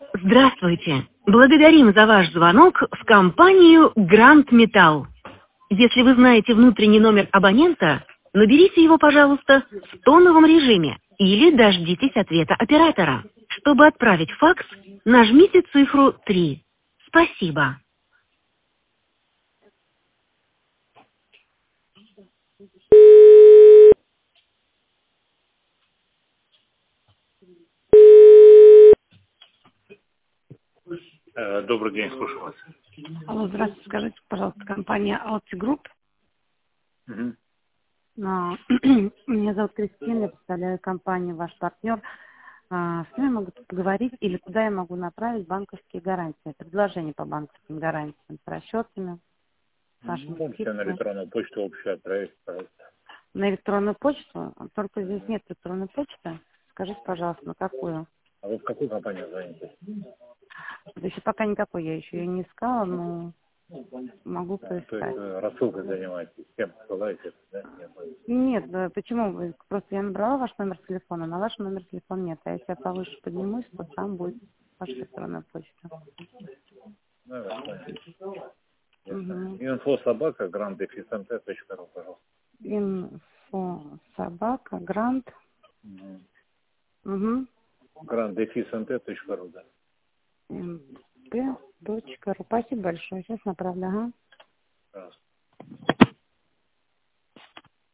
Здравствуйте. Благодарим за ваш звонок в компанию Гранд Металл. Если вы знаете внутренний номер абонента, наберите его, пожалуйста, в тоновом режиме или дождитесь ответа оператора. Чтобы отправить факс, нажмите цифру 3. Спасибо. Добрый день, слушаю вас. Алло, здравствуйте, скажите, пожалуйста, компания Alti Group. Мгм. Меня зовут Кристина, я представляю компанию, ваш партнер. С кем я могу поговорить или куда я могу направить банковские гарантии? Предложение по банковским гарантиям с расчетами, с вашими Можете на скидками. электронную почту общую отправить, пожалуйста. На электронную почту? Только здесь нет электронной почты. Скажите, пожалуйста, на какую? А вы в какую компанию звоните? Да еще пока никакой, я еще ее не искала, но могу То есть поискать. рассылкой занимаетесь, кем посылаете, да? Нет, почему вы? Просто я набрала ваш номер телефона, на ваш номер телефона нет. А если я повыше поднимусь, то там будет ваша электронная почта. Ну, я вас понял. Угу. Info собака grandefisante.ru, пожалуйста. Инфо собака грант. Угу. grandefisante.ru, да. mp.ru. Спасибо большое. Сейчас направлю. Ага. Пожалуйста.